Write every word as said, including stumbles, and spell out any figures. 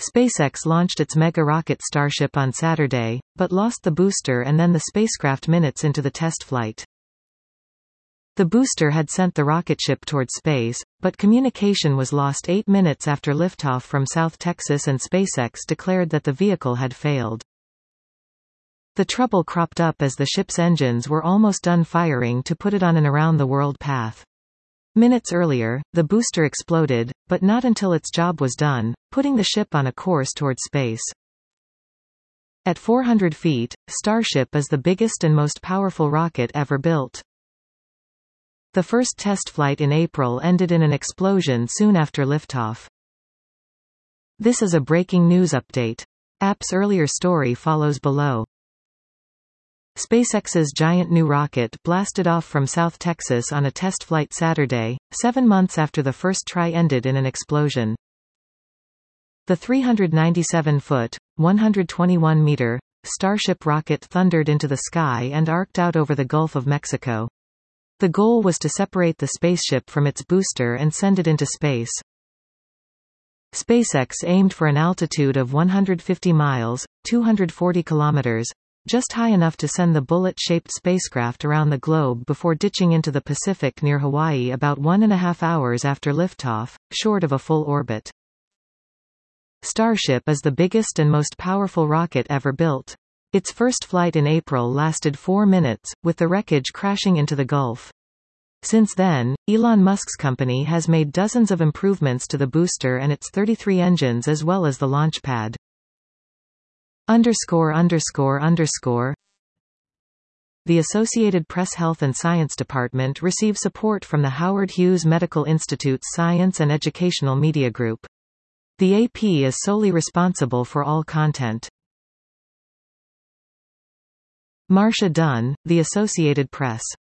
SpaceX launched its mega rocket Starship on Saturday, but lost the booster and then the spacecraft minutes into the test flight. The booster had sent the rocket ship toward space, but communication was lost eight minutes after liftoff from South Texas and SpaceX declared that the vehicle had failed. The trouble cropped up as the ship's engines were almost done firing to put it on an around-the-world path. Minutes earlier, the booster exploded, but not until its job was done, putting the ship on a course toward space. At four hundred feet, Starship is the biggest and most powerful rocket ever built. The first test flight in April ended in an explosion soon after liftoff. This is a breaking news update. App's earlier story follows below. SpaceX's giant new rocket blasted off from South Texas on a test flight Saturday, seven months after the first try ended in an explosion. The three hundred ninety-seven foot, one hundred twenty-one meter, Starship rocket thundered into the sky and arced out over the Gulf of Mexico. The goal was to separate the spaceship from its booster and send it into space. SpaceX aimed for an altitude of one hundred fifty miles, two hundred forty kilometers, just high enough to send the bullet-shaped spacecraft around the globe before ditching into the Pacific near Hawaii about one and a half hours after liftoff, short of a full orbit. Starship is the biggest and most powerful rocket ever built. Its first flight in April lasted four minutes, with the wreckage crashing into the Gulf. Since then, Elon Musk's company has made dozens of improvements to the booster and its thirty-three engines as well as the launch pad. Underscore underscore underscore The Associated Press Health and Science Department receives support from the Howard Hughes Medical Institute's Science and Educational Media Group. The A P is solely responsible for all content. Marcia Dunn, The Associated Press.